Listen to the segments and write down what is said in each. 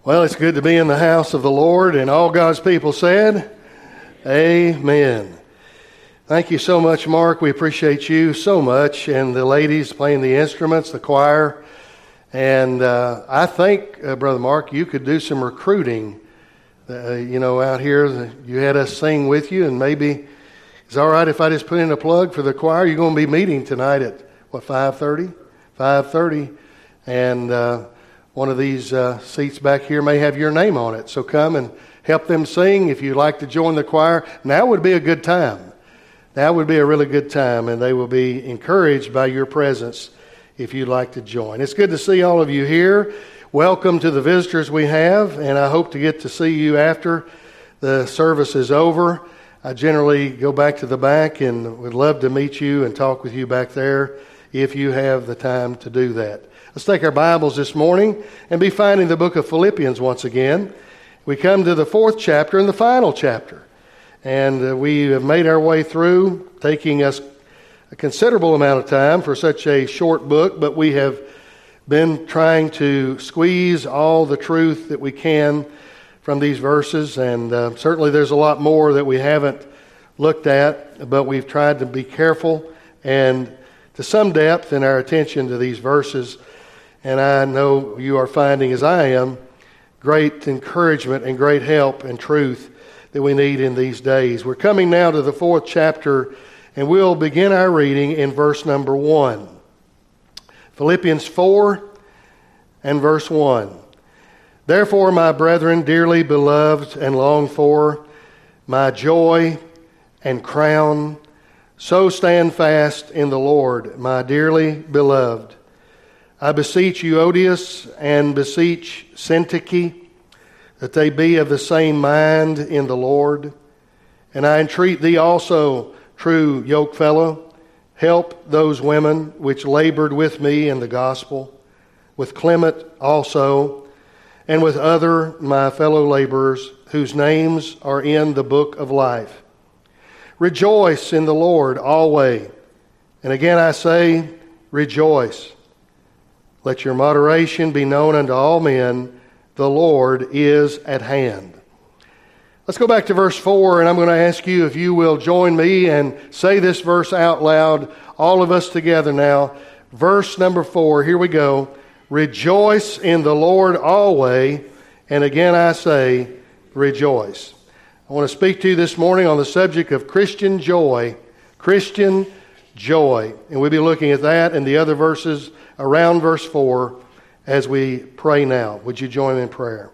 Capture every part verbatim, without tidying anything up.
Well, it's good to be in the house of the Lord, and all God's people said, amen. Thank you so much, Mark. We appreciate you so much, and the ladies playing the instruments, the choir. And uh, I think, uh, Brother Mark, you could do some recruiting, uh, you know, out here. You had us sing with you, and maybe it's all right if I just put in a plug for the choir. You're going to be meeting tonight at, what, five thirty? five thirty, and uh, one of these uh, seats back here may have your name on it. So come and help them sing. If you'd like to join the choir, now would be a good time. Now would be a really good time, and they will be encouraged by your presence if you'd like to join. It's good to see all of you here. Welcome to the visitors we have, and I hope to get to see you after the service is over. I generally go back to the back and would love to meet you and talk with you back there if you have the time to do that. Let's take our Bibles this morning and be finding the book of Philippians once again. We come to the fourth chapter and the final chapter. And uh, we have made our way through, taking us a considerable amount of time for such a short book, but we have been trying to squeeze all the truth that we can from these verses. And uh, certainly there's a lot more that we haven't looked at, but we've tried to be careful and to some depth in our attention to these verses. And I know you are finding, as I am, great encouragement and great help and truth that we need in these days. We're coming now to the fourth chapter, and we'll begin our reading in verse number one. Philippians four and verse one. Therefore, my brethren, dearly beloved and longed for, my joy and crown, so stand fast in the Lord, my dearly beloved. I beseech Euodias and beseech Syntyche that they be of the same mind in the Lord. And I entreat thee also, true yokefellow, help those women which labored with me in the gospel, with Clement also, and with other my fellow laborers, whose names are in the book of life. Rejoice in the Lord always. And again I say, rejoice. Let your moderation be known unto all men. The Lord is at hand. Let's go back to verse four, and I'm going to ask you if you will join me and say this verse out loud, all of us together now. Verse number four, here we go. Rejoice in the Lord always, and again I say, rejoice. I want to speak to you this morning on the subject of Christian joy, Christian joy. And we'll be looking at that and the other verses around verse four as we pray now. Would you join me in prayer?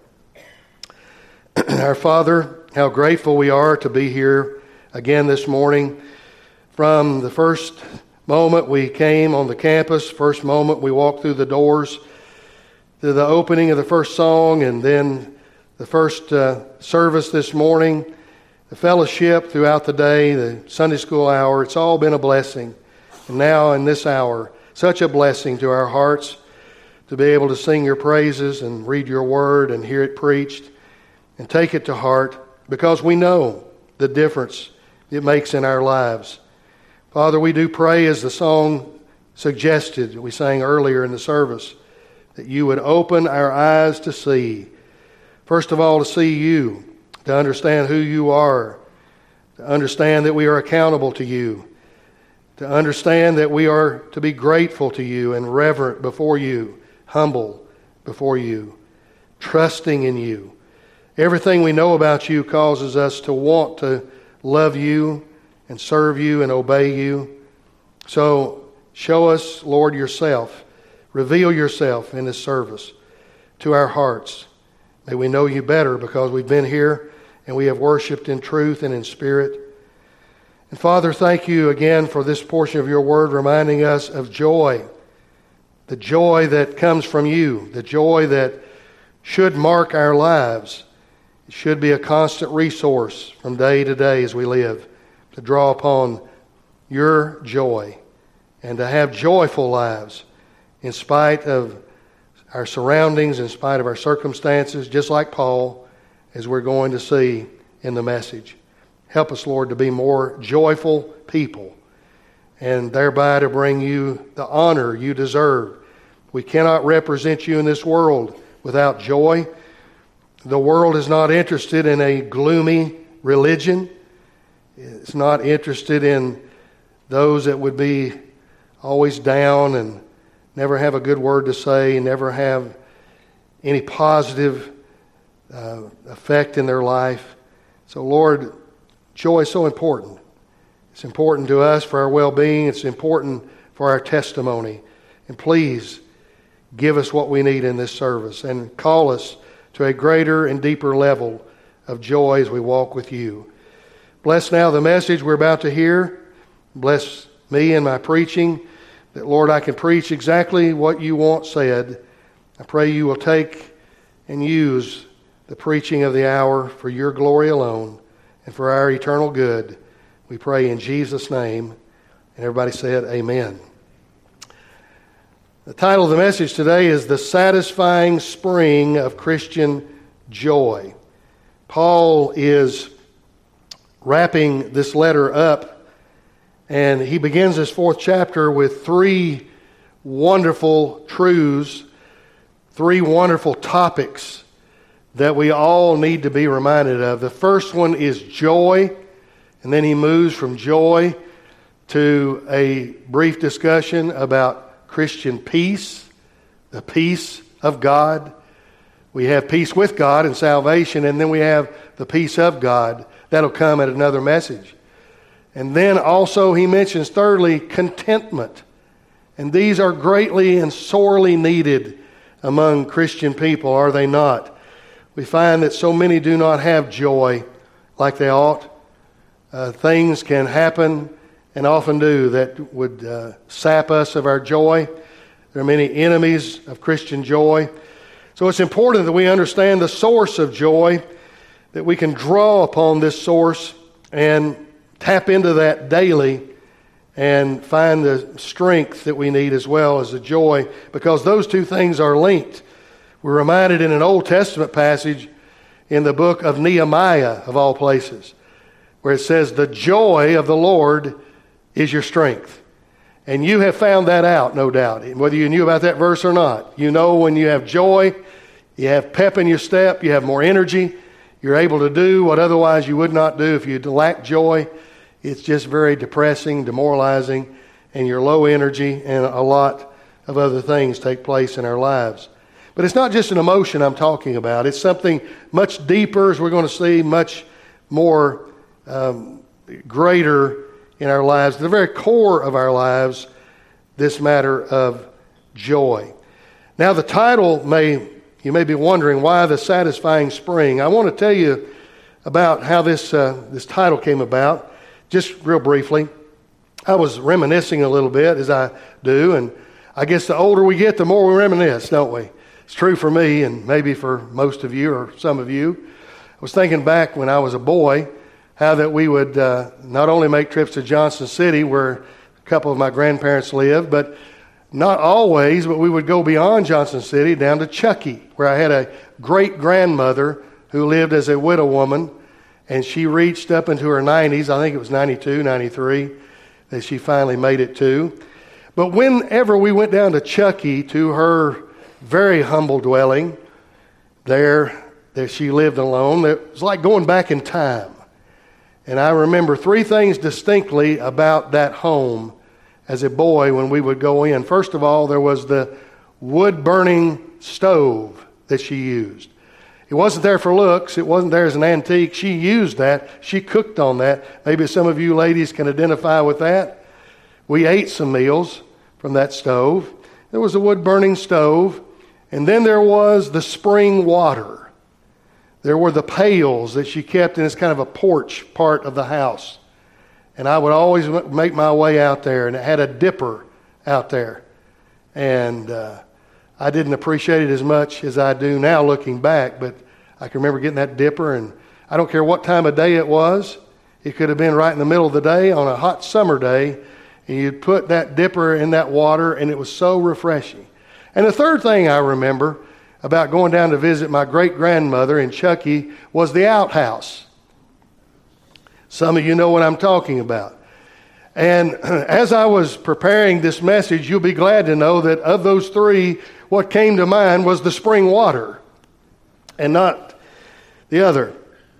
Our Father, how grateful we are to be here again this morning. From the first moment we came on the campus, first moment we walked through the doors, to the opening of the first song, and then the first uh, service this morning, the fellowship throughout the day, the Sunday school hour, it's all been a blessing. And now in this hour, such a blessing to our hearts to be able to sing your praises and read your word and hear it preached and take it to heart, because we know the difference it makes in our lives. Father, we do pray, as the song suggested, we sang earlier in the service, that you would open our eyes to see. First of all, to see you, to understand who you are, to understand that we are accountable to you, to understand that we are to be grateful to you and reverent before you, humble before you, trusting in you. Everything we know about you causes us to want to love you and serve you and obey you. So show us, Lord, yourself. Reveal yourself in this service to our hearts. May we know you better, because we've been here and we have worshiped in truth and in spirit. And Father, thank you again for this portion of your word reminding us of joy. The joy that comes from you. The joy that should mark our lives. It should be a constant resource from day to day as we live, to draw upon your joy and to have joyful lives in spite of our surroundings, in spite of our circumstances, just like Paul, as we're going to see in the message. Help us, Lord, to be more joyful people, and thereby to bring you the honor you deserve. We cannot represent you in this world without joy. The world is not interested in a gloomy religion. It's not interested in those that would be always down and never have a good word to say, never have any positive uh, effect in their life. So, Lord, joy is so important. It's important to us for our well-being. It's important for our testimony. And please give us what we need in this service and call us to a greater and deeper level of joy as we walk with you. Bless now the message we're about to hear. Bless me and my preaching, that, Lord, I can preach exactly what you want said. I pray you will take and use the preaching of the hour for your glory alone and for our eternal good. We pray in Jesus' name. And everybody said, amen. The title of the message today is The Satisfying Spring of Christian Joy. Paul is wrapping this letter up, and he begins his fourth chapter with three wonderful truths, three wonderful topics that we all need to be reminded of. The first one is joy, and then he moves from joy to a brief discussion about Christian peace, the peace of God. We have peace with God and salvation, and then we have the peace of God. That'll come at another message. And then also he mentions, thirdly, contentment. And these are greatly and sorely needed among Christian people, are they not? We find that so many do not have joy like they ought. Uh, things can happen, and often do, that would uh, sap us of our joy. There are many enemies of Christian joy. So it's important that we understand the source of joy, that we can draw upon this source and tap into that daily and find the strength that we need as well as the joy, because those two things are linked. We're reminded in an Old Testament passage in the book of Nehemiah, of all places, where it says, the joy of the Lord is your strength. And you have found that out, no doubt. Whether you knew about that verse or not, you know when you have joy, you have pep in your step, you have more energy, you're able to do what otherwise you would not do if you lack joy. It's just very depressing, demoralizing, and you're low energy, and a lot of other things take place in our lives. But it's not just an emotion I'm talking about. It's something much deeper, as we're going to see, much more um, greater in our lives, the very core of our lives, this matter of joy. Now, the title may, you may be wondering, why the satisfying spring? I want to tell you about how this uh, this title came about, just real briefly. I was reminiscing a little bit, as I do, and I guess the older we get, the more we reminisce, don't we? It's true for me, and maybe for most of you or some of you. I was thinking back when I was a boy, how that we would uh, not only make trips to Johnson City, where a couple of my grandparents lived, but not always, but we would go beyond Johnson City down to Chuckey, where I had a great-grandmother who lived as a widow woman, and she reached up into her nineties, I think it was ninety-two, ninety-three, that she finally made it to. But whenever we went down to Chuckey, to her very humble dwelling, there, there she lived alone, it was like going back in time. And I remember three things distinctly about that home as a boy when we would go in. First of all, there was the wood-burning stove that she used. It wasn't there for looks. It wasn't there as an antique. She used that. She cooked on that. Maybe some of you ladies can identify with that. We ate some meals from that stove. There was a wood-burning stove. And then there was the spring water. There were the pails that she kept in this kind of a porch part of the house. And I would always make my way out there, and it had a dipper out there. And uh, I didn't appreciate it as much as I do now looking back, but I can remember getting that dipper, and I don't care what time of day it was. It could have been right in the middle of the day on a hot summer day, and you'd put that dipper in that water, and it was so refreshing. And the third thing I remember about going down to visit my great-grandmother in Chuckey was the outhouse. Some of you know what I'm talking about. And as I was preparing this message, you'll be glad to know that of those three, what came to mind was the spring water. And not the other.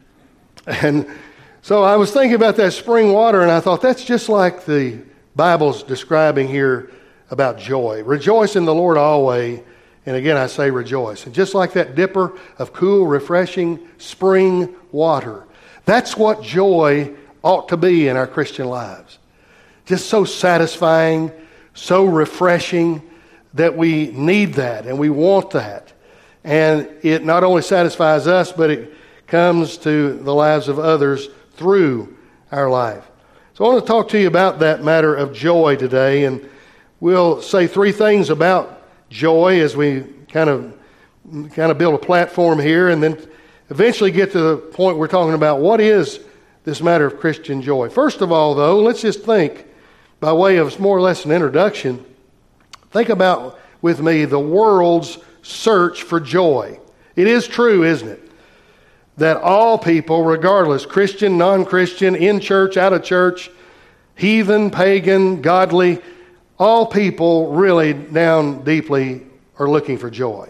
And so I was thinking about that spring water, and I thought that's just like the Bible's describing here about joy. Rejoice in the Lord always. And again, I say rejoice. And just like that dipper of cool, refreshing spring water, that's what joy ought to be in our Christian lives. Just so satisfying, so refreshing that we need that and we want that. And it not only satisfies us, but it comes to the lives of others through our life. So I want to talk to you about that matter of joy today, and we'll say three things about joy as we kind of kind of build a platform here, and then eventually get to the point we're talking about what is this matter of Christian joy. First of all, though, let's just think, by way of more or less an introduction, think about with me the world's search for joy. It is true, isn't it, that all people, regardless, Christian, non-Christian, in church, out of church, heathen, pagan, godly, all people really down deeply are looking for joy.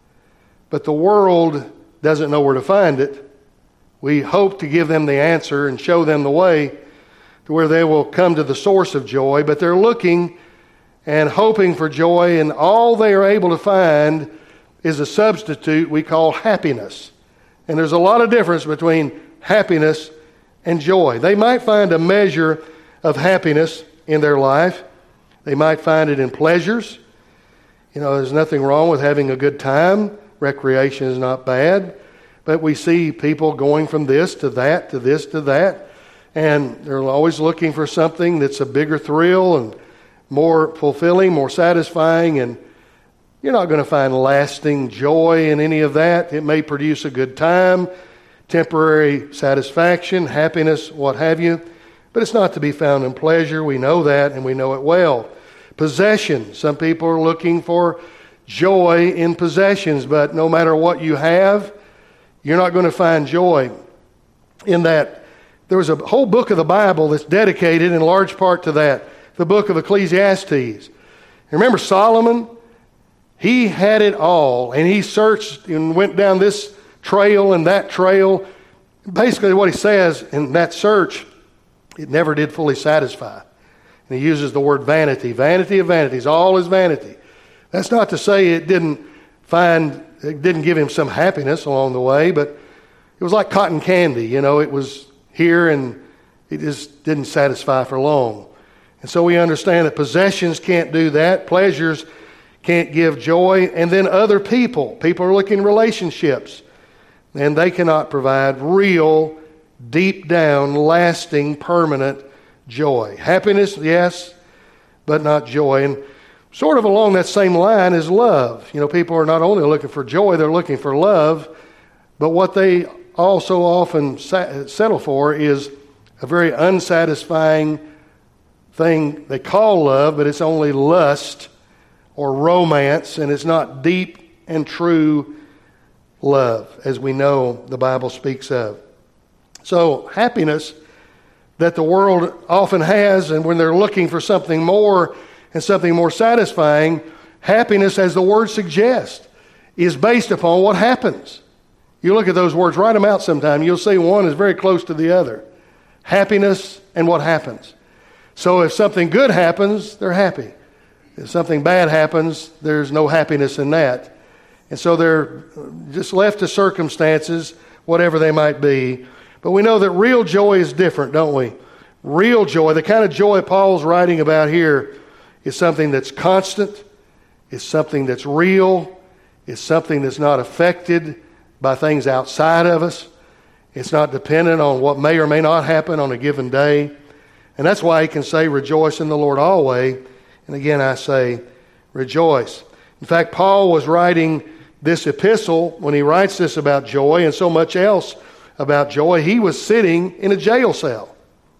But the world doesn't know where to find it. We hope to give them the answer and show them the way to where they will come to the source of joy, but they're looking and hoping for joy, and all they are able to find is a substitute we call happiness. And there's a lot of difference between happiness and joy. They might find a measure of happiness in their life. They might find it in pleasures. You know, there's nothing wrong with having a good time. Recreation is not bad. But we see people going from this to that, to this to that. And they're always looking for something that's a bigger thrill and more fulfilling, more satisfying. And you're not going to find lasting joy in any of that. It may produce a good time, temporary satisfaction, happiness, what have you. But it's not to be found in pleasure. We know that, and we know it well. Possessions. Some people are looking for joy in possessions, but no matter what you have, you're not going to find joy in that. There was a whole book of the Bible that's dedicated in large part to that, the book of Ecclesiastes. Remember Solomon? He had it all, and he searched and went down this trail and that trail. Basically what he says in that search, it never did fully satisfy. And he uses the word vanity. Vanity of vanities. All is vanity. That's not to say it didn't find, it didn't give him some happiness along the way, but it was like cotton candy. You know, it was here and it just didn't satisfy for long. And so we understand that possessions can't do that. Pleasures can't give joy. And then other people. People are looking at relationships. And they cannot provide real, deep down, lasting, permanent joy. Happiness, yes, but not joy. And sort of along that same line is love. You know, people are not only looking for joy, they're looking for love. But what they also often settle for is a very unsatisfying thing they call love, but it's only lust or romance, and it's not deep and true love, as we know the Bible speaks of. So happiness that the world often has, and when they're looking for something more and something more satisfying, happiness, as the word suggests, is based upon what happens. You look at those words, write them out sometime. You'll see one is very close to the other. Happiness and what happens. So if something good happens, they're happy. If something bad happens, there's no happiness in that. And so they're just left to circumstances, whatever they might be. But we know that real joy is different, don't we? Real joy, the kind of joy Paul's writing about here, is something that's constant, it's something that's real, it's something that's not affected by things outside of us. It's not dependent on what may or may not happen on a given day. And that's why he can say, rejoice in the Lord always. And again, I say, rejoice. In fact, Paul was writing this epistle when he writes this about joy and so much else about joy. He was sitting in a jail cell.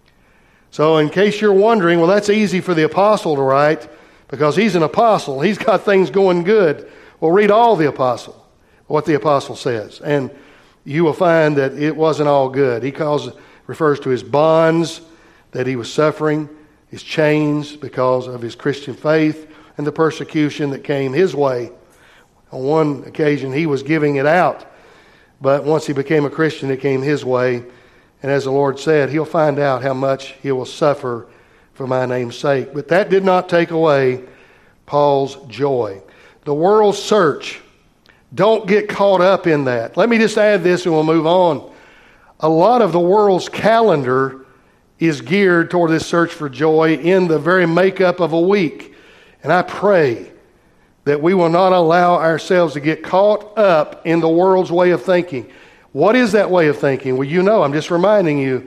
So in case you're wondering, well, that's easy for the apostle to write because he's an apostle. He's got things going good. Well, read all the apostle, what the apostle says. And you will find that it wasn't all good. He calls, refers to his bonds that he was suffering, his chains because of his Christian faith, and the persecution that came his way. On one occasion, he was giving it out. But once he became a Christian, it came his way. And as the Lord said, he'll find out how much he will suffer for my name's sake. But that did not take away Paul's joy. The world's search. Don't get caught up in that. Let me just add this and we'll move on. A lot of the world's calendar is geared toward this search for joy in the very makeup of a week. And I pray that we will not allow ourselves to get caught up in the world's way of thinking. What is that way of thinking? Well, you know, I'm just reminding you,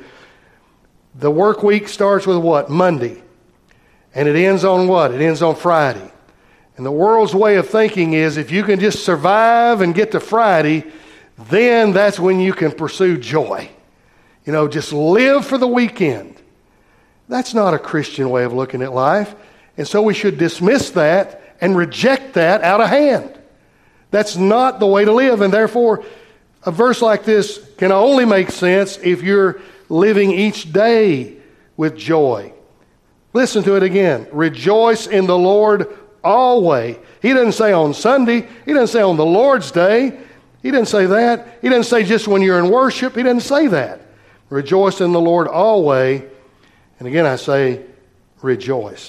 the work week starts with what? Monday. And it ends on what? It ends on Friday. And the world's way of thinking is if you can just survive and get to Friday, then that's when you can pursue joy. You know, just live for the weekend. That's not a Christian way of looking at life. And so we should dismiss that and reject that out of hand. That's not the way to live. And therefore, a verse like this can only make sense if you're living each day with joy. Listen to it again. Rejoice in the Lord always. He doesn't say on Sunday. He doesn't say on the Lord's day. He didn't say that. He didn't say just when you're in worship. He didn't say that. Rejoice in the Lord always. And again, I say rejoice.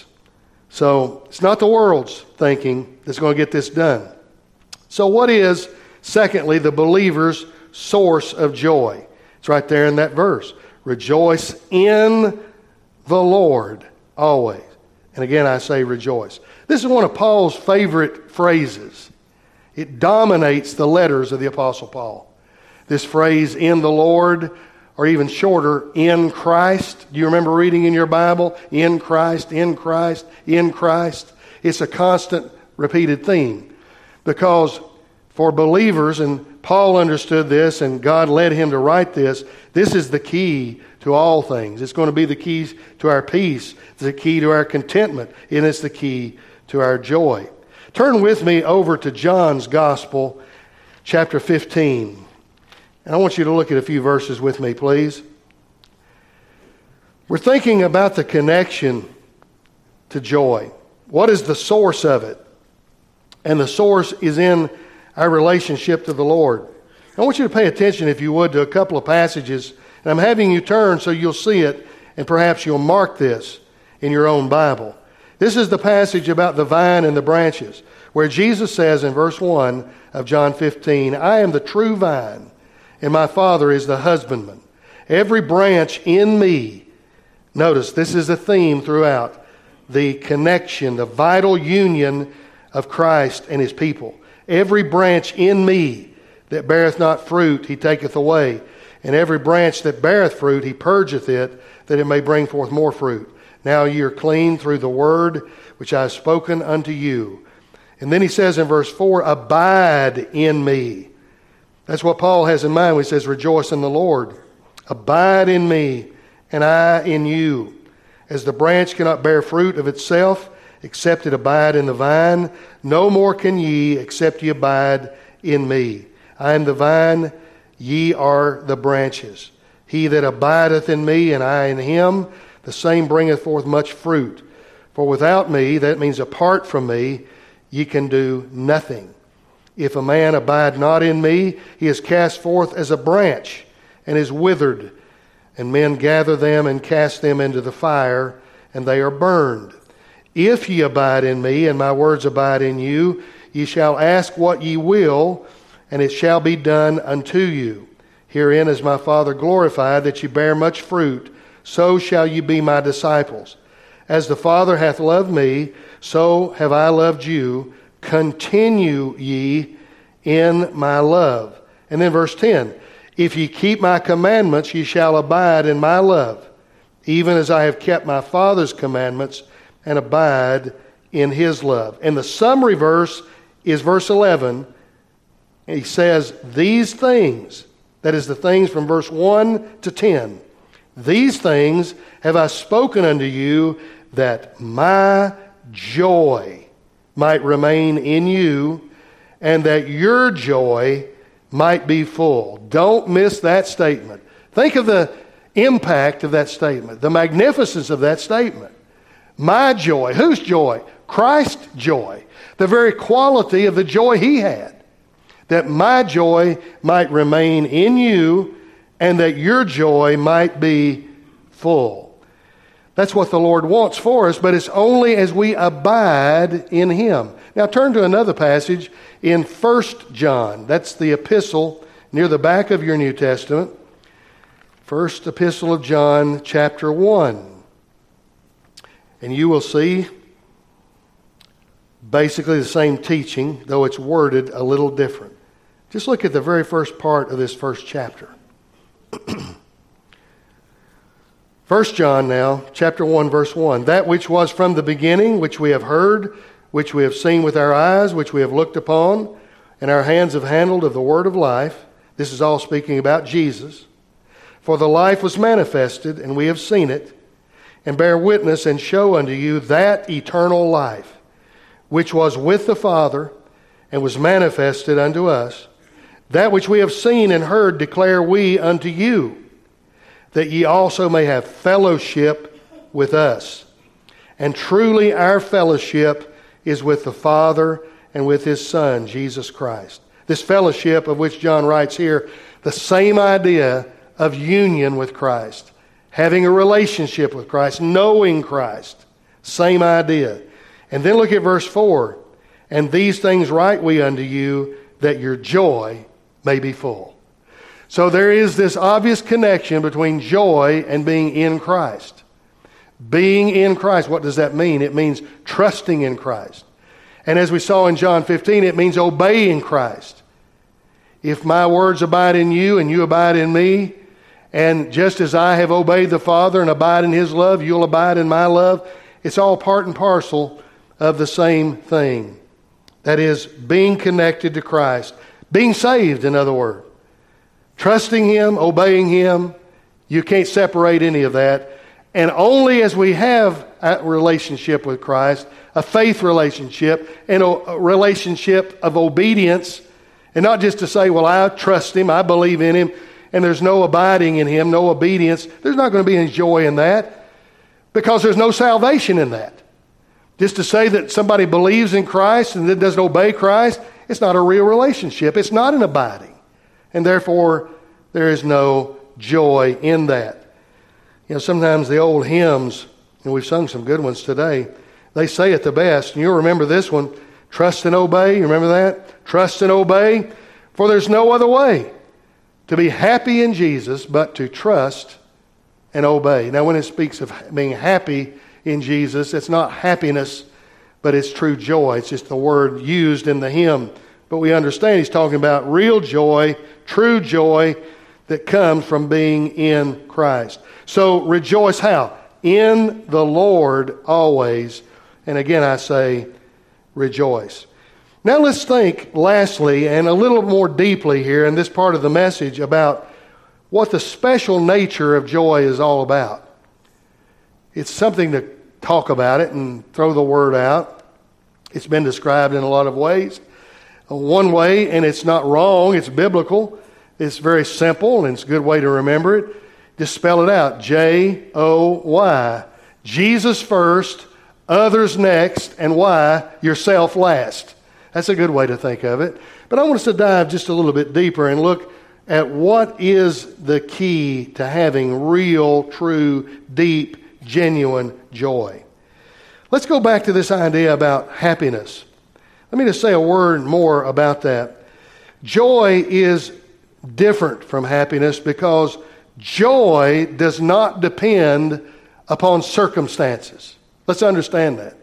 So it's not the world's thinking that's going to get this done. So what is, secondly, the believer's source of joy? It's right there in that verse. Rejoice in the Lord always. And again, I say rejoice. This is one of Paul's favorite phrases. It dominates the letters of the Apostle Paul. This phrase, in the Lord, or even shorter, in Christ. Do you remember reading in your Bible? In Christ, in Christ, in Christ. It's a constant repeated theme. Because for believers, and Paul understood this, and God led him to write this, this is the key to all things. It's going to be the key to our peace. It's the key to our contentment. And it's the key to our joy. Turn with me over to John's Gospel, chapter fifteen. And I want you to look at a few verses with me, please. We're thinking about the connection to joy. What is the source of it? And the source is in our relationship to the Lord. I want you to pay attention, if you would, to a couple of passages. And I'm having you turn so you'll see it, and perhaps you'll mark this in your own Bible. This is the passage about the vine and the branches, where Jesus says in verse one of John fifteen, I am the true vine, and my Father is the husbandman. Every branch in me, notice this is a theme throughout, the connection, the vital union of Christ and his people. Every branch in me that beareth not fruit, he taketh away. And every branch that beareth fruit, he purgeth it, that it may bring forth more fruit. Now ye are clean through the word which I have spoken unto you. And then he says in verse four, abide in me. That's what Paul has in mind when he says, rejoice in the Lord. Abide in me, and I in you. As the branch cannot bear fruit of itself, except it abide in the vine, no more can ye, except ye abide in me. I am the vine, ye are the branches. He that abideth in me, and I in him, the same bringeth forth much fruit. For without me, that means apart from me, ye can do nothing. If a man abide not in me, he is cast forth as a branch, and is withered. And men gather them and cast them into the fire, and they are burned. If ye abide in me, and my words abide in you, ye shall ask what ye will, and it shall be done unto you. Herein is my Father glorified, that ye bear much fruit, so shall ye be my disciples. As the Father hath loved me, so have I loved you. Continue ye in my love. And then verse ten, if ye keep my commandments, ye shall abide in my love, even as I have kept my Father's commandments and abide in his love. And the summary verse is verse eleven. He says, these things, that is the things from verse one to ten, these things have I spoken unto you, that my joy might remain in you, and that your joy might be full. Don't miss that statement. Think of the impact of that statement, the magnificence of that statement. My joy. Whose joy? Christ's joy. The very quality of the joy he had. that my joy might remain in you and that your joy might be full. That's what the Lord wants for us, but it's only as we abide in Him. Now turn to another passage in First John. That's the epistle near the back of your New Testament. First epistle of John, chapter one. And you will see basically the same teaching, though it's worded a little different. Just look at the very first part of this first chapter. First John now, chapter one, verse one. That which was from the beginning, which we have heard, which we have seen with our eyes, which we have looked upon, and our hands have handled of the word of life. This is all speaking about Jesus. For the life was manifested, and we have seen it, and bear witness and show unto you that eternal life, which was with the Father, and was manifested unto us. That which we have seen and heard declare we unto you, that ye also may have fellowship with us. And truly our fellowship is with the Father and with His Son, Jesus Christ. This fellowship of which John writes here, the same idea of union with Christ, having a relationship with Christ, knowing Christ, same idea. And then look at verse four. And these things write we unto you, that your joy may be full. So there is this obvious connection between joy and being in Christ. Being in Christ, what does that mean? It means trusting in Christ. And as we saw in John fifteen, it means obeying Christ. If my words abide in you and you abide in me, and just as I have obeyed the Father and abide in His love, you'll abide in my love. It's all part and parcel of the same thing. That is, being connected to Christ. Being saved, in other words. Trusting Him, obeying Him. You can't separate any of that. And only as we have a relationship with Christ, a faith relationship, and a relationship of obedience, and not just to say, well, I trust Him, I believe in Him, and there's no abiding in Him, no obedience. There's not going to be any joy in that, because there's no salvation in that. Just to say that somebody believes in Christ and then doesn't obey Christ, it's not a real relationship. It's not an abiding. And therefore, there is no joy in that. You know, sometimes the old hymns, and we've sung some good ones today, they say it the best. And you'll remember this one, trust and obey. You remember that? Trust and obey, for there's no other way to be happy in Jesus but to trust and obey. Now, when it speaks of being happy in Jesus, it's not happiness, but it's true joy. It's just the word used in the hymn. But we understand he's talking about real joy, true joy that comes from being in Christ. So rejoice how? In the Lord always. And again I say, rejoice. Now let's think lastly and a little more deeply here in this part of the message about what the special nature of joy is all about. It's something to talk about it and throw the word out. It's been described in a lot of ways. One way, and it's not wrong, it's biblical, it's very simple, and it's a good way to remember it. Just spell it out. J O Y. Jesus first, others next, and why? Yourself last. That's a good way to think of it. But I want us to dive just a little bit deeper and look at what is the key to having real, true, deep, genuine joy. Let's go back to this idea about happiness. Let me just say a word more about that. Joy is different from happiness because joy does not depend upon circumstances. Let's understand that.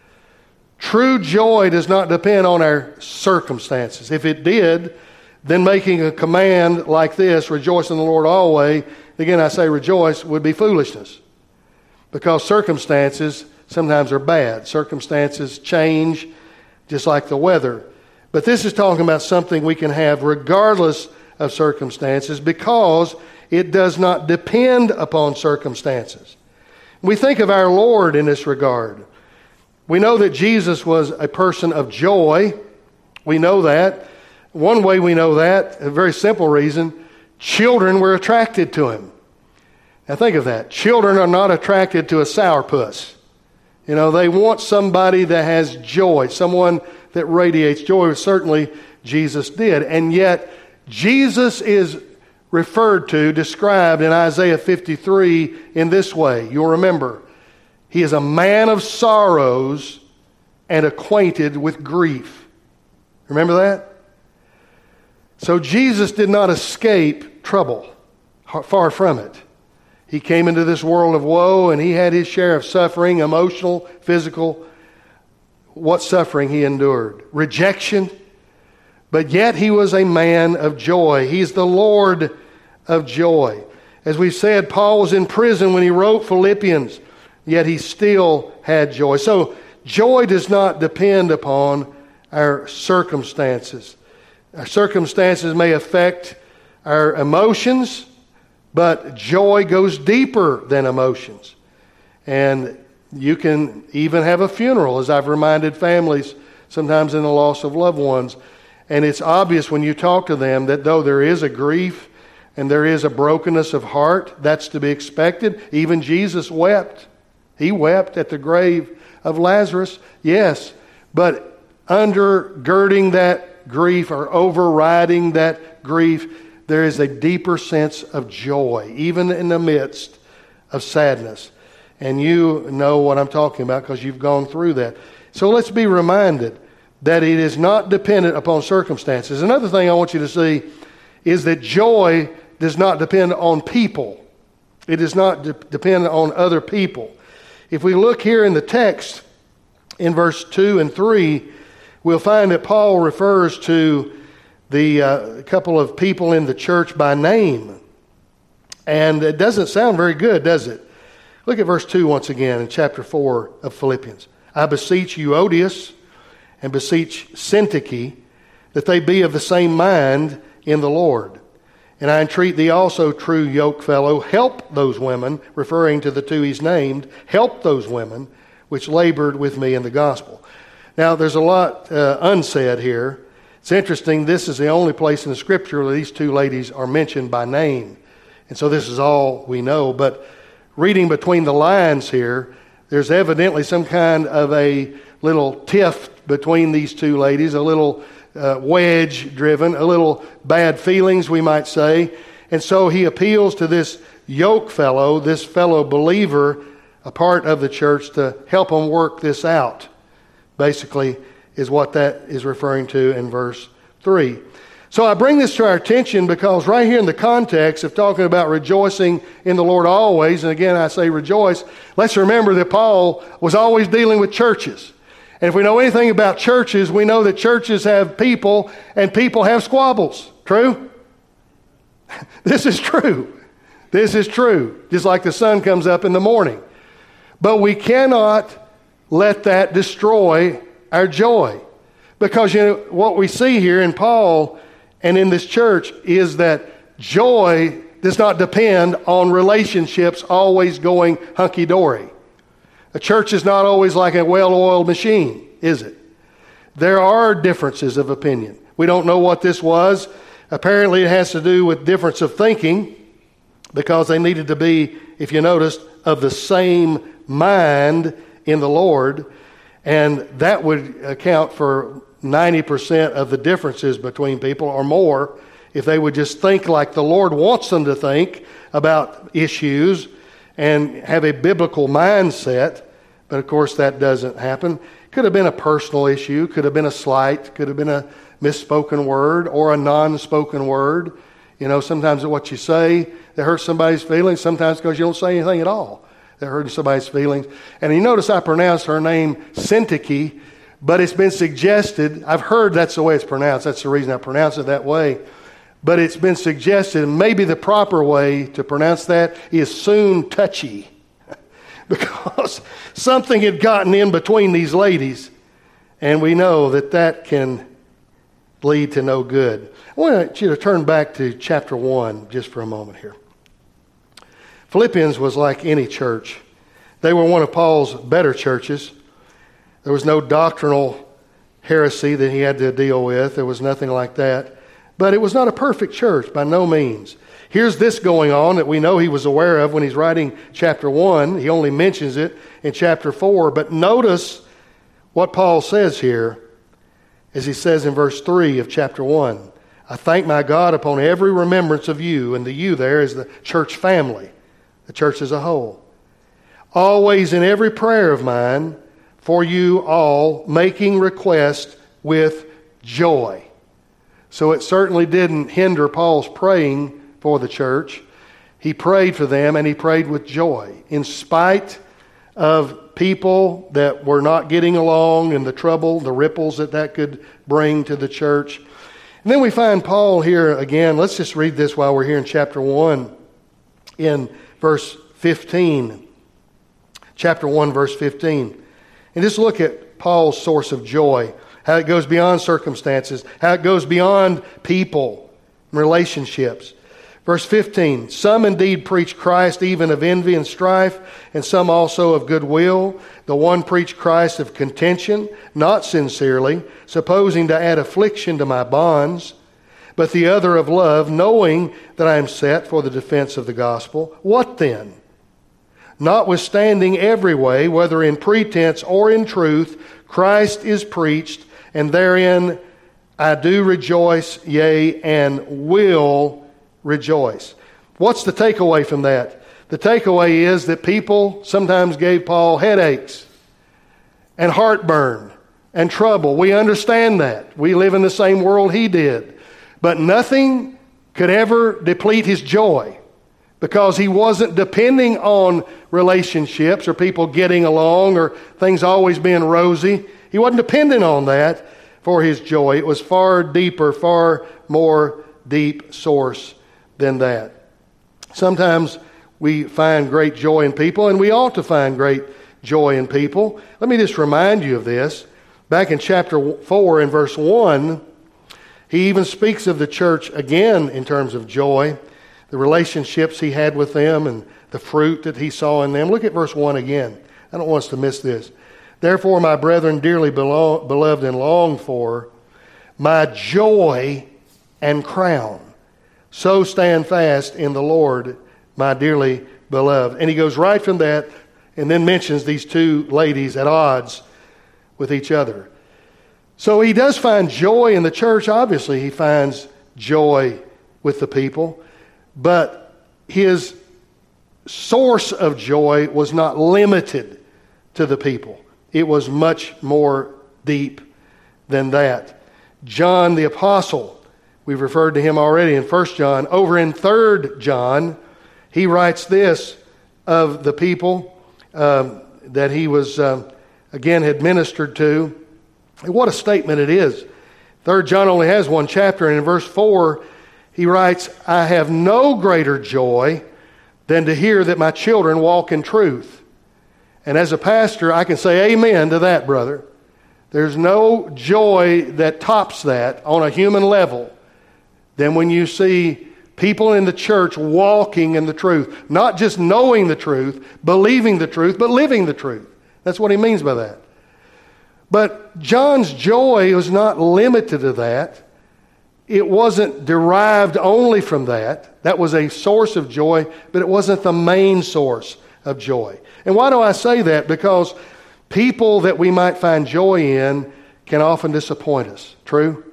True joy does not depend on our circumstances. If it did, then making a command like this, rejoice in the Lord always, again I say rejoice, would be foolishness. Because circumstances sometimes are bad. Circumstances change just like the weather. But this is talking about something we can have regardless of circumstances because it does not depend upon circumstances. We think of our Lord in this regard. We know that Jesus was a person of joy. We know that. One way we know that, a very simple reason, children were attracted to Him. Now think of that. Children are not attracted to a sourpuss. You know, they want somebody that has joy, someone that radiates joy. Certainly, Jesus did. And yet, Jesus is referred to, described in Isaiah fifty-three in this way. You'll remember, he is a man of sorrows and acquainted with grief. Remember that? So Jesus did not escape trouble. Far from it. He came into this world of woe, and he had his share of suffering, emotional, physical. What suffering he endured. Rejection. But yet he was a man of joy. He's the Lord of joy. As we said, Paul was in prison when he wrote Philippians, yet he still had joy. So joy does not depend upon our circumstances. Our circumstances may affect our emotions, but joy goes deeper than emotions. And you can even have a funeral, as I've reminded families sometimes in the loss of loved ones. And it's obvious when you talk to them that though there is a grief and there is a brokenness of heart, that's to be expected. Even Jesus wept. He wept at the grave of Lazarus, yes. But undergirding that grief or overriding that grief, there is a deeper sense of joy, even in the midst of sadness. And you know what I'm talking about because you've gone through that. So let's be reminded that it is not dependent upon circumstances. Another thing I want you to see is that joy does not depend on people. It does not de- depend on other people. If we look here in the text, in verse two and three, we'll find that Paul refers to the uh, couple of people in the church by name. And it doesn't sound very good, does it? Look at verse two once again in chapter four of Philippians. I beseech Euodias and beseech Syntyche that they be of the same mind in the Lord. And I entreat thee also, true yokefellow, help those women, referring to the two he's named, help those women which labored with me in the gospel. Now, there's a lot uh, unsaid here. It's interesting, this is the only place in the Scripture where these two ladies are mentioned by name. And so this is all we know. But reading between the lines here, there's evidently some kind of a little tiff between these two ladies, a little uh, wedge driven, a little bad feelings, we might say. And so he appeals to this yoke fellow, this fellow believer, a part of the church, to help them work this out. Basically, is what that is referring to in verse three. So I bring this to our attention because right here in the context of talking about rejoicing in the Lord always, and again I say rejoice, let's remember that Paul was always dealing with churches. And if we know anything about churches, we know that churches have people and people have squabbles. True? This is true. This is true. Just like the sun comes up in the morning. But we cannot let that destroy our joy. Because you know what we see here in Paul and in this church is that joy does not depend on relationships always going hunky-dory. A church is not always like a well-oiled machine, is it? There are differences of opinion. We don't know what this was. Apparently it has to do with difference of thinking because they needed to be, if you noticed, of the same mind in the Lord. And that would account for ninety percent of the differences between people or more if they would just think like the Lord wants them to think about issues and have a biblical mindset. But of course that doesn't happen. Could have been a personal issue, could have been a slight, could have been a misspoken word or a non-spoken word. You know, sometimes what you say that hurts somebody's feelings, sometimes because you don't say anything at all that hurts somebody's feelings. And you notice I pronounced her name Syntyche, but it's been suggested, I've heard that's the way it's pronounced, that's the reason I pronounce it that way, but it's been suggested, maybe the proper way to pronounce that is soon touchy, because something had gotten in between these ladies, and we know that that can lead to no good. I want you to turn back to chapter one just for a moment here. Philippians was like any church. They were one of Paul's better churches. There was no doctrinal heresy that he had to deal with. There was nothing like that. But it was not a perfect church, by no means. Here's this going on that we know he was aware of when he's writing chapter one. He only mentions it in chapter four. But notice what Paul says here As he says in verse three of chapter one, I thank my God upon every remembrance of you, and the you there is the church family, the church as a whole. Always in every prayer of mine for you all, making request with joy. So it certainly didn't hinder Paul's praying for the church. He prayed for them, and he prayed with joy. In spite of people that were not getting along and the trouble, the ripples that that could bring to the church. And then we find Paul here again. Let's just read this while we're here in chapter one, in verse fifteen. Chapter one, verse fifteen. And just look at Paul's source of joy, how it goes beyond circumstances, how it goes beyond people, relationships. Verse fifteen, some indeed preach Christ even of envy and strife, and some also of goodwill. The one preached Christ of contention, not sincerely, supposing to add affliction to my bonds, but the other of love, knowing that I am set for the defense of the gospel. What then? Notwithstanding every way, whether in pretense or in truth, Christ is preached, and therein I do rejoice, yea, and will rejoice. What's the takeaway from that? The takeaway is that people sometimes gave Paul headaches and heartburn and trouble. We understand that. We live in the same world he did. But nothing could ever deplete his joy, because he wasn't depending on relationships or people getting along or things always being rosy. He wasn't dependent on that for his joy. It was far deeper, far more deep source than that. Sometimes we find great joy in people, and we ought to find great joy in people. Let me just remind you of this. Back in chapter four in verse one, he even speaks of the church again in terms of joy, the relationships he had with them and the fruit that he saw in them. Look at verse one again. I don't want us to miss this. Therefore, my brethren, dearly belo- beloved and longed for, my joy and crown, so stand fast in the Lord, my dearly beloved. And he goes right from that and then mentions these two ladies at odds with each other. So he does find joy in the church. Obviously, he finds joy with the people. But his source of joy was not limited to the people. It was much more deep than that. John the Apostle, we've referred to him already in First John. Over in Third John, he writes this of the people um, that he was, um, again, had ministered to. What a statement it is. Third John only has one chapter, and in verse four, he writes, I have no greater joy than to hear that my children walk in truth. And as a pastor, I can say amen to that, brother. There's no joy that tops that on a human level than when you see people in the church walking in the truth. Not just knowing the truth, believing the truth, but living the truth. That's what he means by that. But John's joy was not limited to that. It wasn't derived only from that. That was a source of joy, but it wasn't the main source of joy. And why do I say that? Because people that we might find joy in can often disappoint us. True?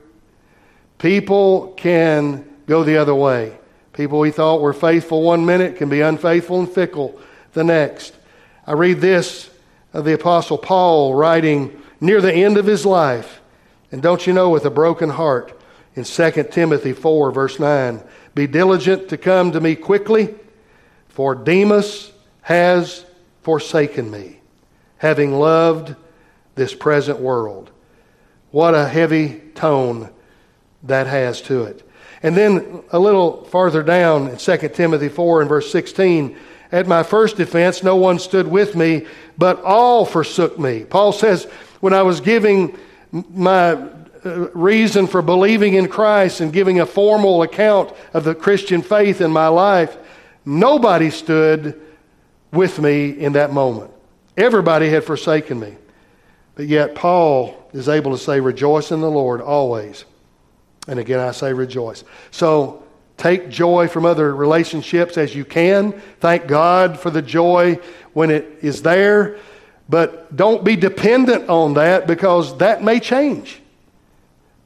People can go the other way. People we thought were faithful one minute can be unfaithful and fickle the next. I read this of the Apostle Paul writing near the end of his life. And don't you know, with a broken heart, in Second Timothy four, verse nine, be diligent to come to me quickly, for Demas has forsaken me, having loved this present world. What a heavy tone that has to it. And then a little farther down in Second Timothy four and verse sixteen, at my first defense no one stood with me, but all forsook me. Paul says, when I was giving my reason for believing in Christ and giving a formal account of the Christian faith in my life, nobody stood with me in that moment. Everybody had forsaken me. But yet Paul is able to say, rejoice in the Lord always. And again, I say rejoice. So take joy from other relationships as you can. Thank God for the joy when it is there. But don't be dependent on that, because that may change.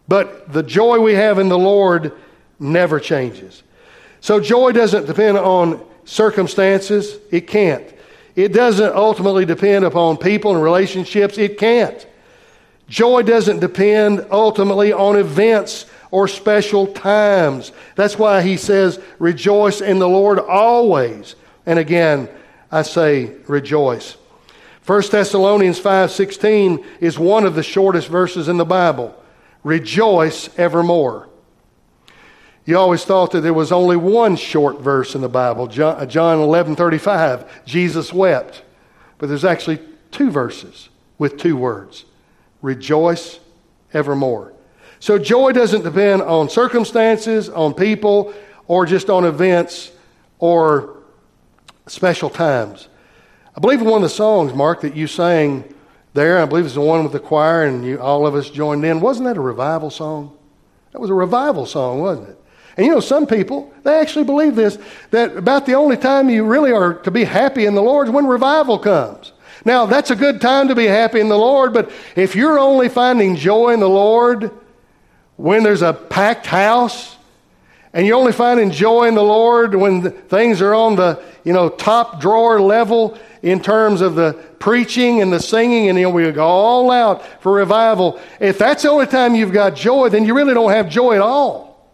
But the joy we have in the Lord never changes. So joy doesn't depend on circumstances. It can't. It doesn't ultimately depend upon people and relationships. It can't. Joy doesn't depend ultimately on events or special times. That's why he says, rejoice in the Lord always. And again, I say rejoice. First Thessalonians five sixteen is one of the shortest verses in the Bible. Rejoice evermore. You always thought that there was only one short verse in the Bible, John eleven thirty-five, Jesus wept. But there's actually two verses with two words. Rejoice evermore. So joy doesn't depend on circumstances, on people, or just on events or special times. I believe in one of the songs, Mark, that you sang there, I believe it's the one with the choir and you, all of us joined in. Wasn't that a revival song? That was a revival song, wasn't it? And you know, some people, they actually believe this, that about the only time you really are to be happy in the Lord is when revival comes. Now, that's a good time to be happy in the Lord, but if you're only finding joy in the Lord when there's a packed house, and you're only finding joy in the Lord when things are on the, you know, top drawer level in terms of the preaching and the singing, and you know, we go all out for revival. If that's the only time you've got joy, then you really don't have joy at all.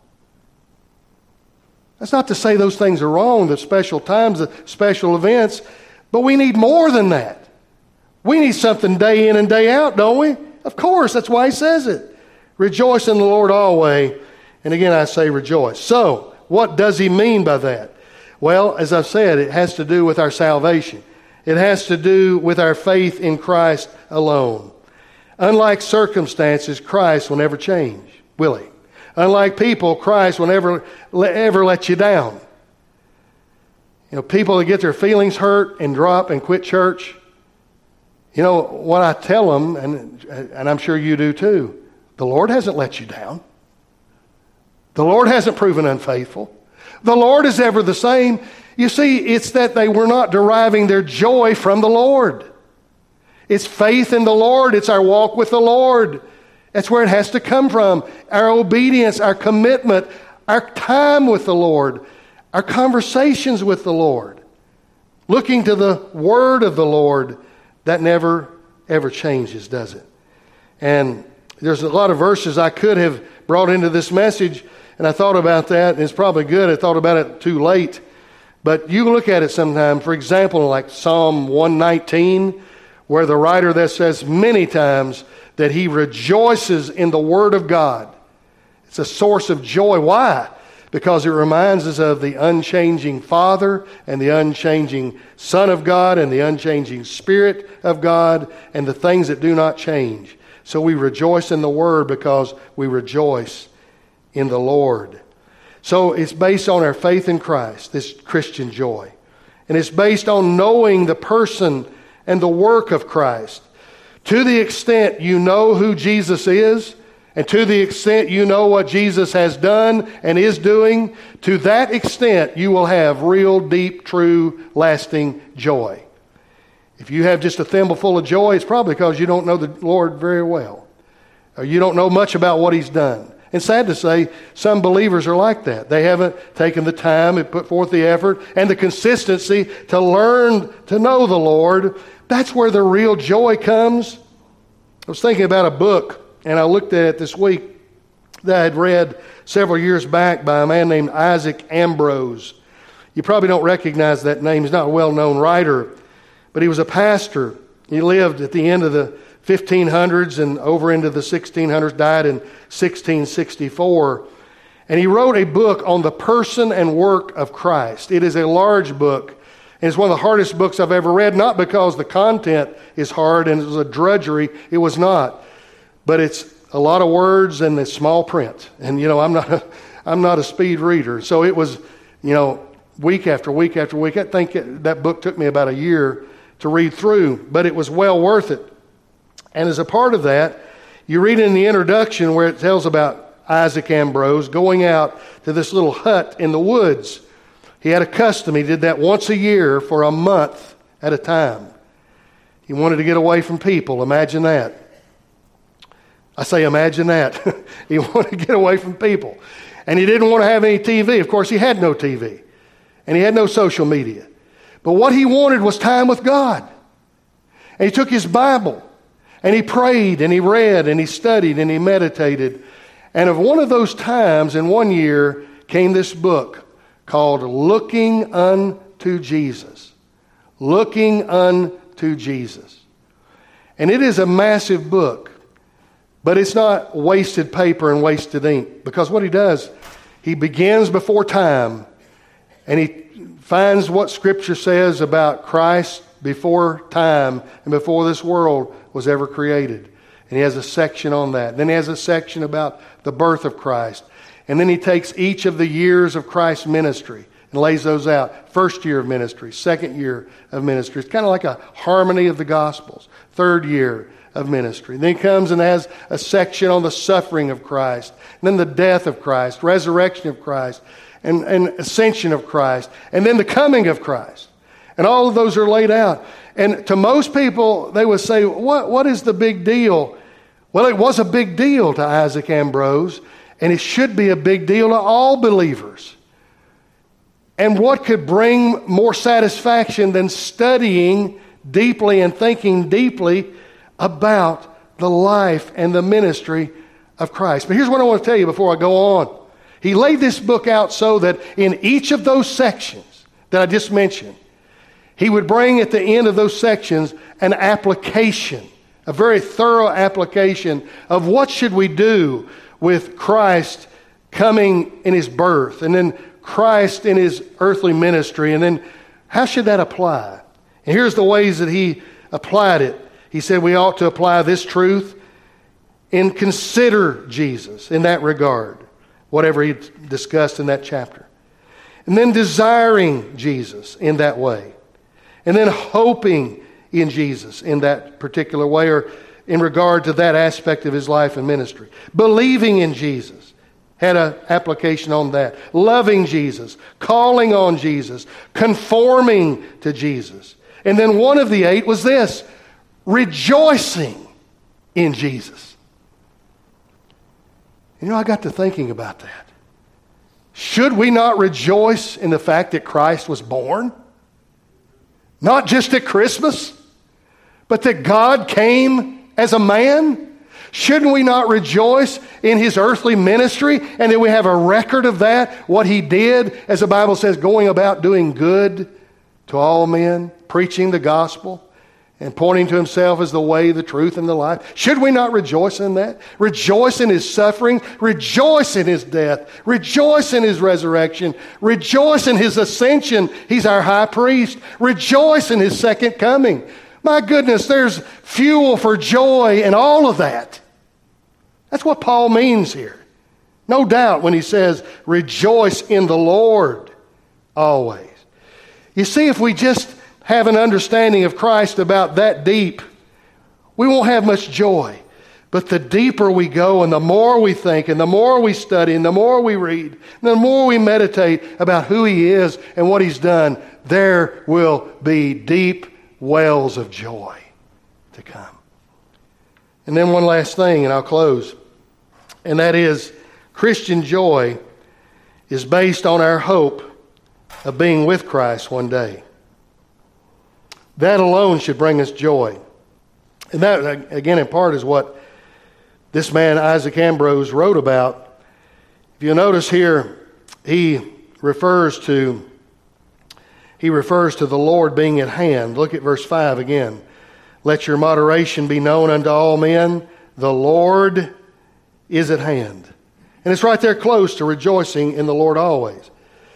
That's not to say those things are wrong, the special times, the special events, but we need more than that. We need something day in and day out, don't we? Of course, that's why he says it. Rejoice in the Lord always. And again, I say rejoice. So, what does he mean by that? Well, as I've said, it has to do with our salvation. It has to do with our faith in Christ alone. Unlike circumstances, Christ will never change, will he? Unlike people, Christ will never, ever let you down. You know, people that get their feelings hurt and drop and quit church, you know, what I tell them, and, and I'm sure you do too, the Lord hasn't let you down. The Lord hasn't proven unfaithful. The Lord is ever the same. You see, it's that they were not deriving their joy from the Lord. It's faith in the Lord. It's our walk with the Lord. That's where it has to come from. Our obedience, our commitment, our time with the Lord, our conversations with the Lord. Looking to the word of the Lord, that never, ever changes, does it? And there's a lot of verses I could have brought into this message, and I thought about that, and it's probably good. I thought about it too late. But you look at it sometime. For example, like Psalm one nineteen, where the writer there says many times that he rejoices in the Word of God. It's a source of joy. Why? Because it reminds us of the unchanging Father and the unchanging Son of God and the unchanging Spirit of God and the things that do not change. So we rejoice in the Word because we rejoice in the Lord. So it's based on our faith in Christ, this Christian joy. And it's based on knowing the person and the work of Christ. To the extent you know who Jesus is, and to the extent you know what Jesus has done and is doing, to that extent you will have real, deep, true, lasting joy. If you have just a thimbleful of joy, it's probably because you don't know the Lord very well. Or you don't know much about what He's done. And sad to say, some believers are like that. They haven't taken the time and put forth the effort and the consistency to learn to know the Lord. That's where the real joy comes. I was thinking about a book, and I looked at it this week that I had read several years back by a man named Isaac Ambrose. You probably don't recognize that name. He's not a well-known writer, but he was a pastor. He lived at the end of the fifteen hundreds and over into the sixteen hundreds, died in sixteen sixty-four. And he wrote a book on the person and work of Christ. It is a large book. And it's one of the hardest books I've ever read, not because the content is hard and it was a drudgery. It was not. But it's a lot of words and it's small print. And, you know, I'm not a, I'm not a speed reader. So it was, you know, week after week after week. I think it, that book took me about a year to read through, but it was well worth it. And as a part of that, you read in the introduction where it tells about Isaac Ambrose going out to this little hut in the woods. He had a custom. He did that once a year for a month at a time. He wanted to get away from people. Imagine that. I say imagine that. He wanted to get away from people. And he didn't want to have any T V. Of course, he had no T V. And he had no social media. But what he wanted was time with God. And he took his Bible. And he prayed and he read and he studied and he meditated. And of one of those times in one year came this book called Looking Unto Jesus. Looking Unto Jesus. And it is a massive book, but it's not wasted paper and wasted ink. Because what he does, he begins before time and he finds what Scripture says about Christ before time and before this world was ever created. And he has a section on that. Then he has a section about the birth of Christ. And then he takes each of the years of Christ's ministry and lays those out. First year of ministry, second year of ministry. It's kind of like a harmony of the Gospels. Third year of ministry. Then he comes and has a section on the suffering of Christ. And then the death of Christ, resurrection of Christ, and, and ascension of Christ. And then the coming of Christ. And all of those are laid out. And to most people, they would say, what, what is the big deal? Well, it was a big deal to Isaac Ambrose, and it should be a big deal to all believers. And what could bring more satisfaction than studying deeply and thinking deeply about the life and the ministry of Christ? But here's what I want to tell you before I go on. He laid this book out so that in each of those sections that I just mentioned, he would bring at the end of those sections an application, a very thorough application of what should we do with Christ coming in his birth, and then Christ in his earthly ministry, and then how should that apply? And here's the ways that he applied it. He said we ought to apply this truth and consider Jesus in that regard, whatever he discussed in that chapter. And then desiring Jesus in that way. And then hoping in Jesus in that particular way, or in regard to that aspect of his life and ministry. Believing in Jesus. Had an application on that. Loving Jesus. Calling on Jesus. Conforming to Jesus. And then one of the eight was this. Rejoicing in Jesus. You know, I got to thinking about that. Should we not rejoice in the fact that Christ was born? Not just at Christmas, but that God came as a man? Shouldn't we not rejoice in his earthly ministry, and that we have a record of that, what he did, as the Bible says, going about doing good to all men, preaching the gospel, and pointing to himself as the way, the truth, and the life? Should we not rejoice in that? Rejoice in his suffering. Rejoice in his death. Rejoice in his resurrection. Rejoice in his ascension. He's our high priest. Rejoice in his second coming. My goodness, there's fuel for joy in all of that. That's what Paul means here. No doubt when he says, rejoice in the Lord always. You see, if we just have an understanding of Christ about that deep, we won't have much joy. But the deeper we go, and the more we think, and the more we study, and the more we read, and the more we meditate about who he is and what he's done, there will be deep wells of joy to come. And then one last thing, and I'll close. And that is, Christian joy is based on our hope of being with Christ one day. That alone should bring us joy. And that, again, in part is what this man, Isaac Ambrose, wrote about. If you'll notice here, he refers to he refers to the Lord being at hand. Look at verse five again. Let your moderation be known unto all men. The Lord is at hand. And it's right there close to rejoicing in the Lord always.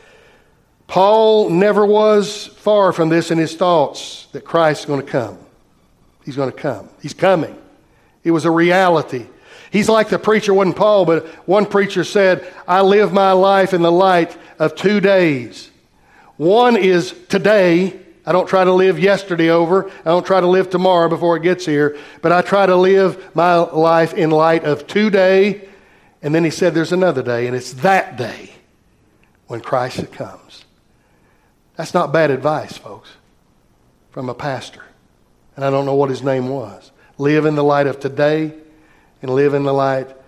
Paul never was far from this in his thoughts that Christ is going to come. He's going to come. He's coming. It was a reality. He's like the preacher, wasn't Paul, but one preacher said, I live my life in the light of two days. One is today. I don't try to live yesterday over. I don't try to live tomorrow before it gets here. But I try to live my life in light of today. And then he said there's another day, and it's that day when Christ comes. That's not bad advice, folks, from a pastor. And I don't know what his name was. Live in the light of today and live in the light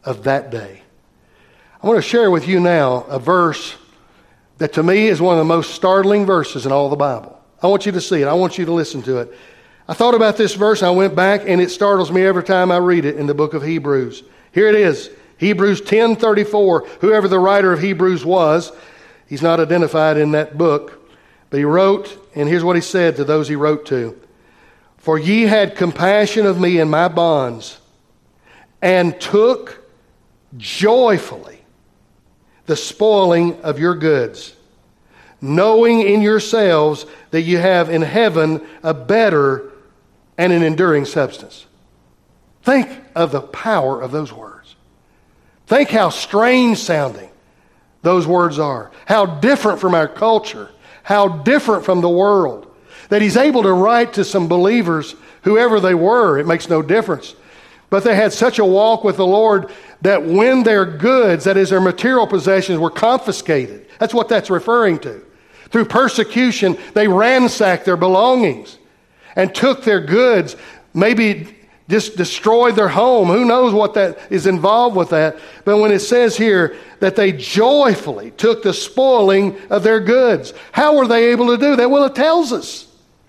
of that day. I want to share with you now a verse that to me is one of the most startling verses in all the Bible. I want you to see it. I want you to listen to it. I thought about this verse, and I went back, and it startles me every time I read it in the book of Hebrews. Here it is, Hebrews ten thirty-four. Whoever the writer of Hebrews was, he's not identified in that book, but he wrote, and here's what he said to those he wrote to. For ye had compassion of me in my bonds, and took joyfully the spoiling of your goods, knowing in yourselves that you have in heaven a better and an enduring substance. Think of the power of those words. Think how strange sounding those words are. How different from our culture. How different from the world. That he's able to write to some believers, whoever they were, it makes no difference. But they had such a walk with the Lord that when their goods, that is their material possessions, were confiscated. That's what that's referring to. Through persecution, they ransacked their belongings and took their goods, maybe just destroyed their home. Who knows what that is involved with that. But when it says here that they joyfully took the spoiling of their goods, how were they able to do that? Well, it tells us.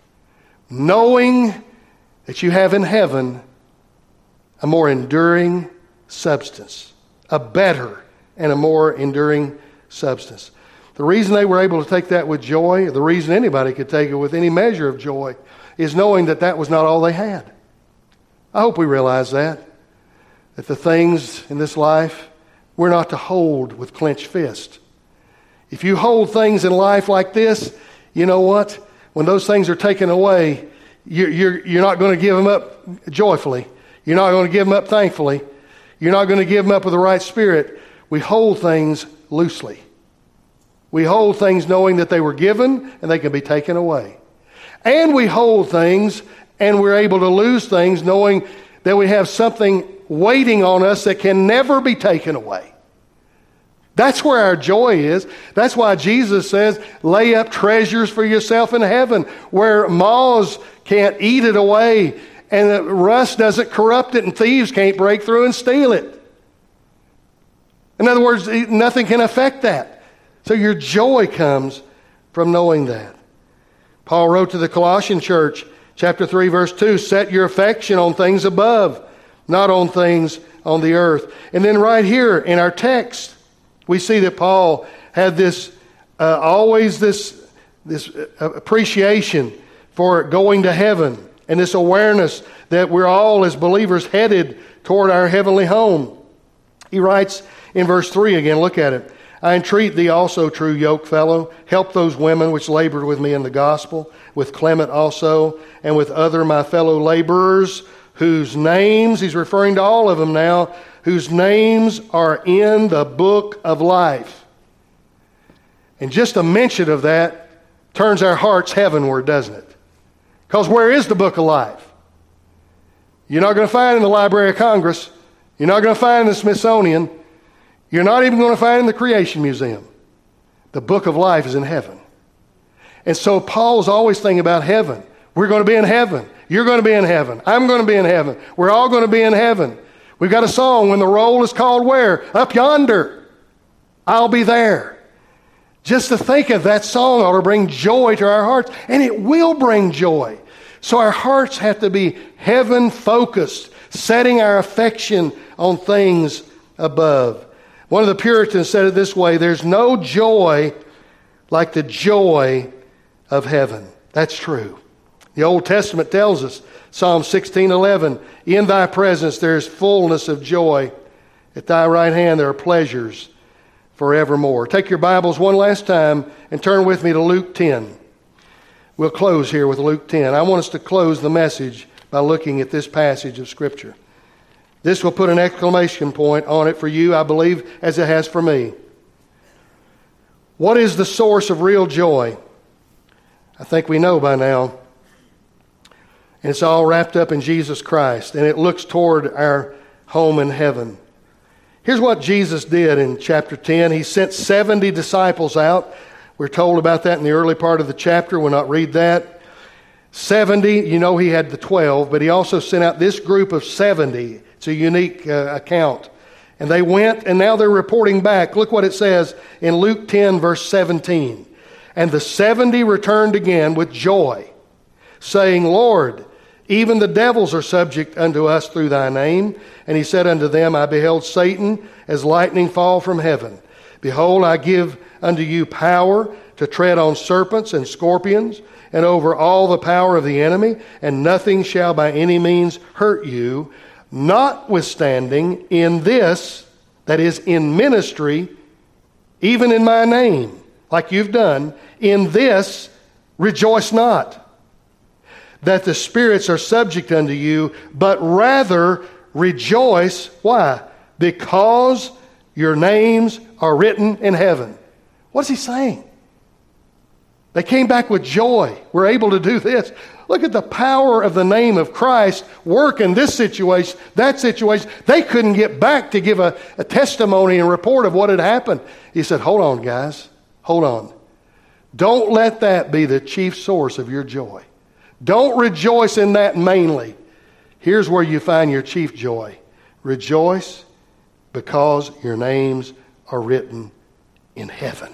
Knowing that you have in heaven a more enduring substance, a better and a more enduring substance. The reason they were able to take that with joy, the reason anybody could take it with any measure of joy, is knowing that that was not all they had. I hope we realize that, that the things in this life, we're not to hold with clenched fist. If you hold things in life like this, you know what? When those things are taken away, you're, you're, you're not going to give them up joyfully. You're not going to give them up thankfully. You're not going to give them up with the right spirit. We hold things loosely. We hold things knowing that they were given and they can be taken away. And we hold things and we're able to lose things knowing that we have something waiting on us that can never be taken away. That's where our joy is. That's why Jesus says, lay up treasures for yourself in heaven, where moths can't eat it away and the rust doesn't corrupt it and thieves can't break through and steal it. In other words, nothing can affect that. So your joy comes from knowing that. Paul wrote to the Colossian church, chapter three, verse two, set your affection on things above, not on things on the earth. And then right here in our text, we see that Paul had this, uh, always this, this appreciation for going to heaven and this awareness that we're all as believers headed toward our heavenly home. He writes in verse three again, look at it. I entreat thee also, true yoke fellow, help those women which labored with me in the gospel, with Clement also, and with other my fellow laborers, whose names, he's referring to all of them now, whose names are in the book of life. And just a mention of that turns our hearts heavenward, doesn't it? Because where is the book of life? You're not going to find it in the Library of Congress. You're not going to find it in the Smithsonian. You're not even going to find it in the Creation Museum. The book of life is in heaven. And so Paul's always thinking about heaven. We're going to be in heaven. You're going to be in heaven. I'm going to be in heaven. We're all going to be in heaven. We've got a song, when the roll is called where? Up yonder. I'll be there. Just to think of that song ought to bring joy to our hearts. And it will bring joy. So our hearts have to be heaven-focused, setting our affection on things above. One of the Puritans said it this way, there's no joy like the joy of heaven. That's true. The Old Testament tells us, Psalm sixteen eleven, in thy presence there is fullness of joy. At thy right hand there are pleasures forevermore. Take your Bibles one last time and turn with me to Luke ten. We'll close here with Luke ten. I want us to close the message by looking at this passage of Scripture. This will put an exclamation point on it for you, I believe, as it has for me. What is the source of real joy? I think we know by now. And it's all wrapped up in Jesus Christ, and it looks toward our home in heaven. Here's what Jesus did in chapter ten. He sent seventy disciples out. We're told about that in the early part of the chapter. We'll not read that. seventy, you know he had the twelve, but he also sent out this group of seventy. It's a unique uh, account And they went, and now they're reporting back. Look what it says in Luke ten, verse seventeen. And the seventy returned again with joy, saying, Lord, even the devils are subject unto us through thy name. And he said unto them, I beheld Satan as lightning fall from heaven. Behold, I give unto you power to tread on serpents and scorpions, and over all the power of the enemy, and nothing shall by any means hurt you. Notwithstanding, in this, that is, in ministry, even in my name, like you've done, in this rejoice not, that the spirits are subject unto you, but rather rejoice. Why? Because your names are written in heaven. What's he saying? They came back with joy. We're able to do this. Look at the power of the name of Christ work in this situation, that situation. They couldn't get back to give a, a testimony and report of what had happened. He said, hold on, guys. Hold on. Don't let that be the chief source of your joy. Don't rejoice in that mainly. Here's where you find your chief joy. Rejoice because your names are written in heaven.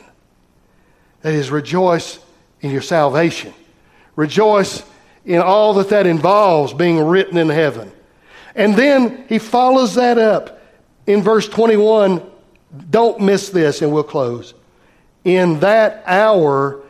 That is, rejoice in your salvation. Rejoice in all that that involves, being written in heaven. And then he follows that up in verse twenty-one. Don't miss this, and we'll close. In that hour,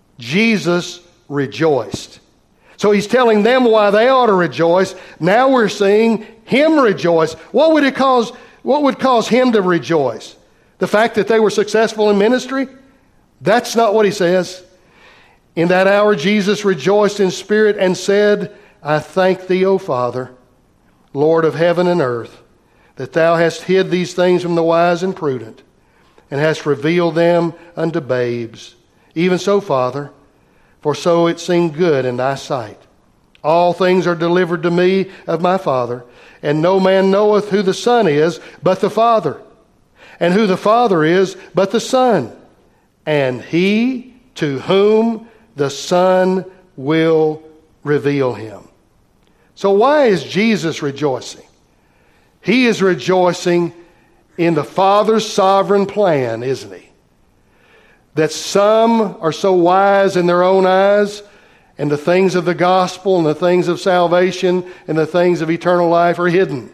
Jesus rejoiced. So he's telling them why they ought to rejoice. Now we're seeing him rejoice. What would it cause? What would cause him to rejoice? The fact that they were successful in ministry? That's not what he says. In that hour, Jesus rejoiced in spirit and said, I thank thee, O Father, Lord of heaven and earth, that thou hast hid these things from the wise and prudent, and hast revealed them unto babes. Even so, Father, for so it seemed good in thy sight. All things are delivered to me of my Father, and no man knoweth who the Son is but the Father, and who the Father is but the Son, and he to whom the Son will reveal him. So why is Jesus rejoicing? He is rejoicing in the Father's sovereign plan, isn't he? That some are so wise in their own eyes, and the things of the gospel and the things of salvation and the things of eternal life are hidden.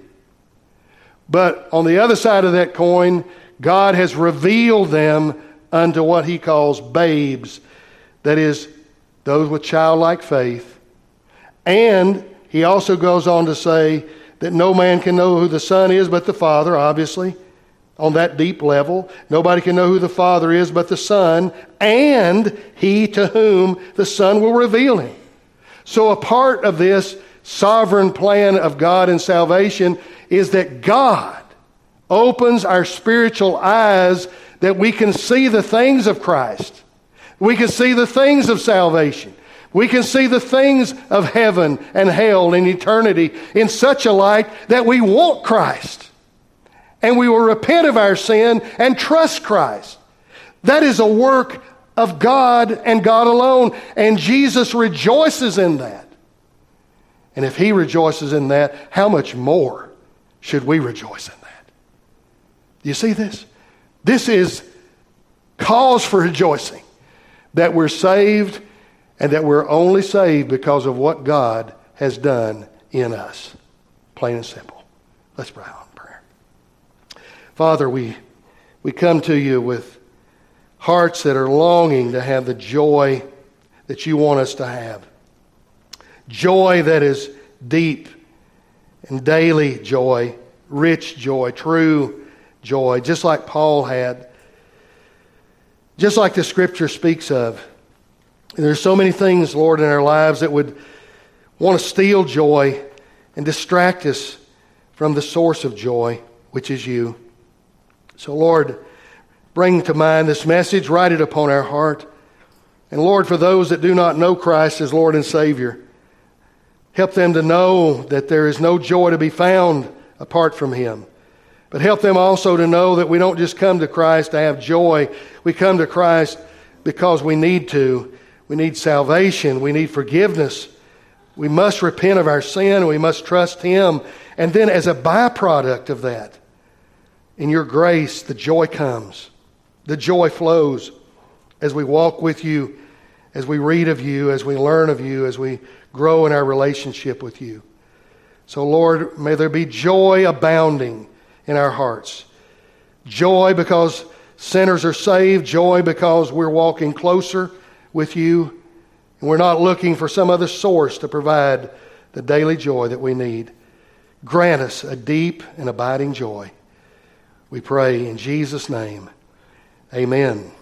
But on the other side of that coin, God has revealed them unto what he calls babes. That is, those with childlike faith. And he also goes on to say that no man can know who the Son is but the Father, obviously, on that deep level. Nobody can know who the Father is but the Son, and he to whom the Son will reveal him. So a part of this sovereign plan of God and salvation is that God opens our spiritual eyes that we can see the things of Christ. We can see the things of salvation. We can see the things of heaven and hell and eternity in such a light that we want Christ. And we will repent of our sin and trust Christ. That is a work of God and God alone. And Jesus rejoices in that. And if he rejoices in that, how much more should we rejoice in that? Do you see this? This is cause for rejoicing. That we're saved, and that we're only saved because of what God has done in us. Plain and simple. Let's pray on prayer. Father, we, we come to you with hearts that are longing to have the joy that you want us to have. Joy that is deep and daily joy, rich joy, true joy, just like Paul had. Just like the Scripture speaks of. And there's so many things, Lord, in our lives that would want to steal joy and distract us from the source of joy, which is you. So, Lord, bring to mind this message, write it upon our heart. And, Lord, for those that do not know Christ as Lord and Savior, help them to know that there is no joy to be found apart from him. But help them also to know that we don't just come to Christ to have joy. We come to Christ because we need to. We need salvation. We need forgiveness. We must repent of our sin. We must trust him. And then as a byproduct of that, In your grace, the joy comes. The joy flows as we walk with you, as we read of you, as we learn of you, as we grow in our relationship with you. So, Lord, may there be joy abounding in our hearts. Joy because sinners are saved. Joy because we're walking closer with you. And we're not looking for some other source to provide the daily joy that we need. Grant us a deep and abiding joy. We pray in Jesus' name. Amen.